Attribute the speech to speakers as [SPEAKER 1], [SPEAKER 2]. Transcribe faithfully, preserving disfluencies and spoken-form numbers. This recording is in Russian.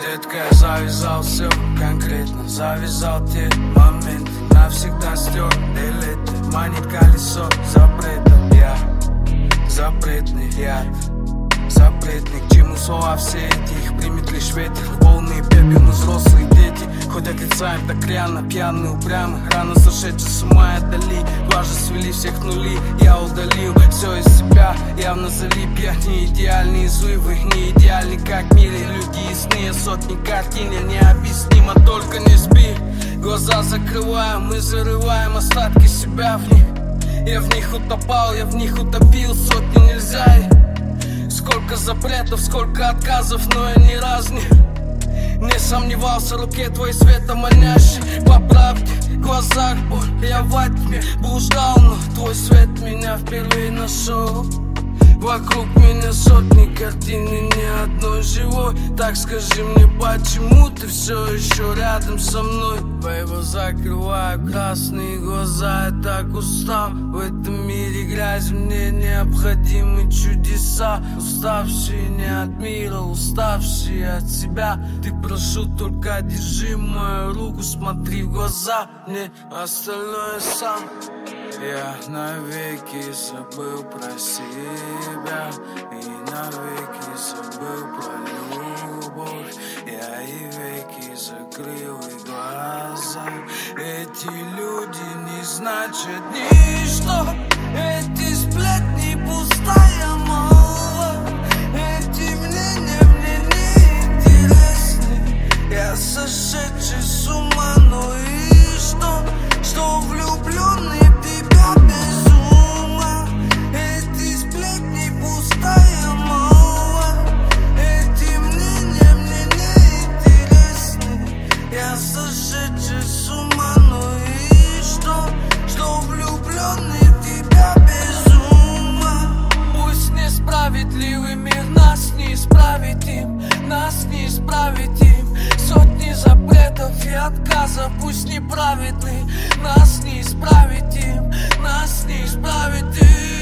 [SPEAKER 1] Детка, я завязал все, конкретно завязал те моменты. Навсегда стер элиты, манит колесо запрета. Я запретный яд, запретный, к чему слова все эти. Их примет лишь ветер, полные пепел, мы взрослые дети. Хоть отрицаем так рьяно, пьяные, упрямы, рано сошедшие с ума отдали. Важно свели всех нули, я удалил все из себя. Явно залип, я не идеальный, злывы, не идеальный, как в мире. Люди ясные, сотни картин, я необъяснимо, только не спи. Глаза закрываем, мы зарываем остатки себя в них. Я в них утопал, я в них утопил, сотни нельзя. Сколько запретов, сколько отказов, но я ни разу не Не сомневался, руке твой светоманящий. По правде, в глазах боль, я во тьме блуждал, но твой свет меня впервые нашел. Вокруг меня сотни картин и ни одной живой. Так скажи мне, почему ты все еще рядом со мной? Бэйба, закрываю красные глаза, я так устал. В этом мире грязи, мне необходимы чудеса. Уставшие не от мира, уставшие от себя. Ты, прошу, только держи мою руку, смотри в глаза мне, остальное сам. Я навеки забыл про себя и навеки забыл про любовь. Я и веки закрыл, и глаза. Эти люди не значат ничто. Эти сплетни пустая мало. Эти мнения мне не интересны. Я сошедший с ума, ну и что? Что влюбленный в тебя без ума. Эти сплетни пустая мало. Эти мнения мне не интересны. Я сошедший с ума, ну и что? Что влюбленный в тебя без ума. Пусть несправедливый мир, нас не исправить им, нас не исправить им. Сотни запретов и отказов, пусть неправедны, нас не исправить им, нас не исправить им.